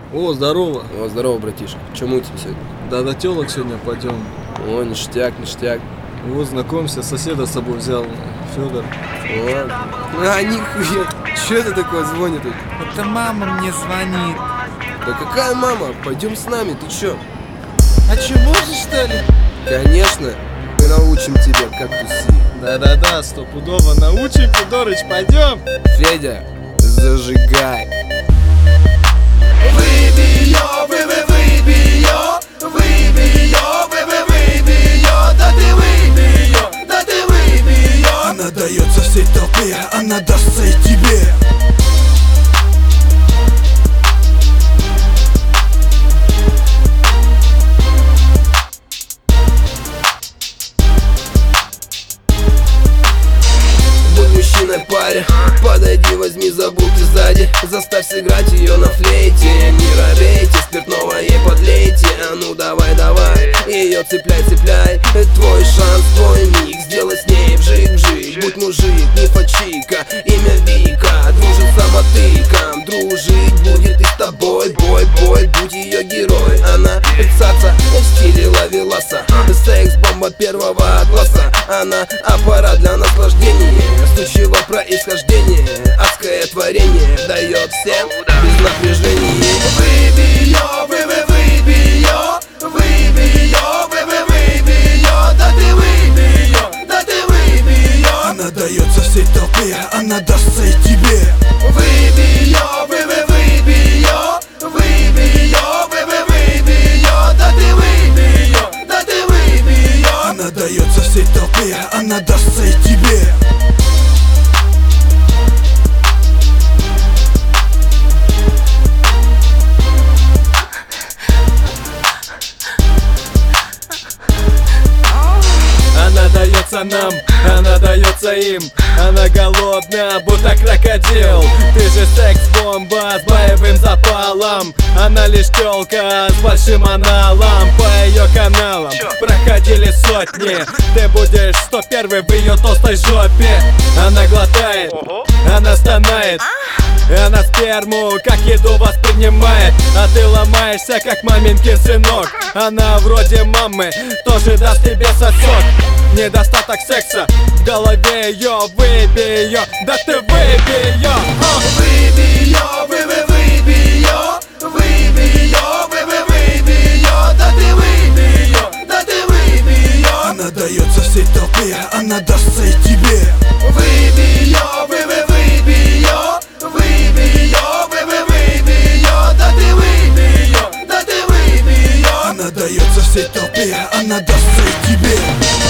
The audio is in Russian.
О, здорово. О, здорово, братишка. Че мутим сегодня? Да до телок сегодня пойдем. О, ништяк, ништяк. Вот, знакомься, соседа с собой взял, Федор. А, нихуя. Че это такое звонит тут? Это мама мне звонит. Да какая мама? Пойдем с нами, ты чё? А чё, можно что ли? Конечно, мы научим тебя, как тусить. Да-да-да, стопудово научим, Федорыч, пойдем. Федя, зажигай. Выбей её, выбей её, да ты выбей её, да ты выбей её. Она дается всей толпе, она дастся и тебе. Мужчиной паре, подойди, возьми за булки сзади. Заставь сыграть ее на флейте. Не робейте, спиртного ей подлейте. А ну давай, давай, ее цепляй, цепляй. Твой шанс, твой миг, сделай с ней вжик-вжик. Будь мужик, не фачика, имя Вика. Дружит с самотыком, дружить будет и с тобой. Бой, будь ее герой. Она цаца в стиле ловеласа. Секс-бомба первого класса. Она аппарат для наслаждения. Случаево происхождение, адское творение дает всем без напряжения. Выбей её, выбей её, да ты выбей её, да ты выбей её. Она дается всей толпе, она дастся и тебе. Выбей её, выбей её, да ты выбей её, да ты выбей её. Она дается всей толпе, она дастся и тебе. Она дается нам, она дается им. Она голодна, будто крокодил. Ты же секс-бомба с боевым запалом. Она лишь тёлка с большим аналом. По ее каналам проходили сотни. Ты будешь 101 в ее толстой жопе. Она глотает, она стонает. Она сперму как еду воспринимает. А ты ломаешься как маменькин сынок. Она вроде мамы, тоже даст тебе сосок. Недостаток секса в голове ее, выбей ее, да ты выбей ее. Выбей её, выбей её, да ты выбей её, да ты выбей её. Она дается всей толпе, она дастся и тебе. Выбей её, да ты выбей её, да ты выбей её. Она дается всей толпе, она дастся и тебе.